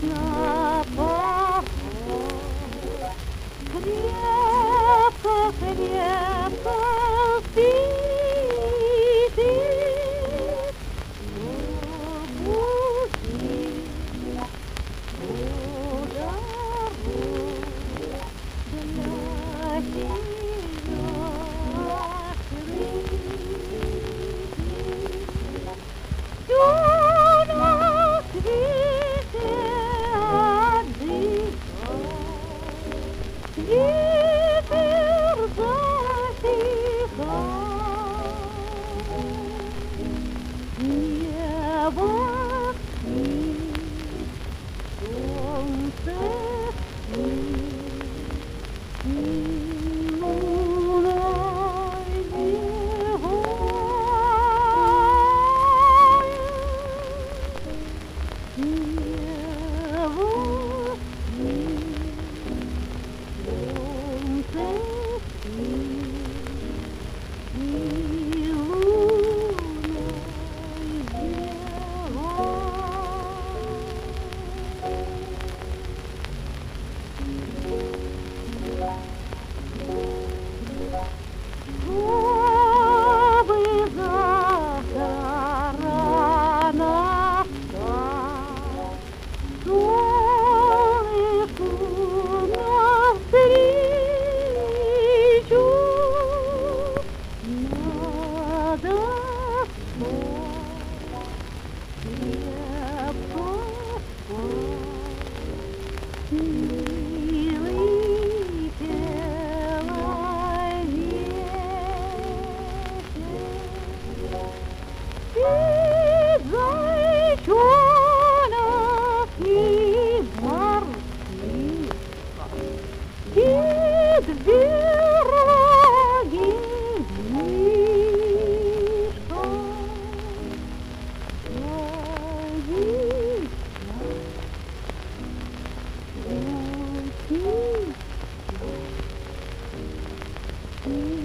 на покой. Крепко, крепко спи ты, пути дорогу для себя открыть. Всё на свете отдыхай, ветер затихай, небо спит, солнце спит, и луна зевает. Небо спит, солнце спит, и луна чтобы завтра настать, солнышку навстречу надо спать, крепко спать, милый спит зайчонок и мартышка, спит в берлоге мишка. Ой,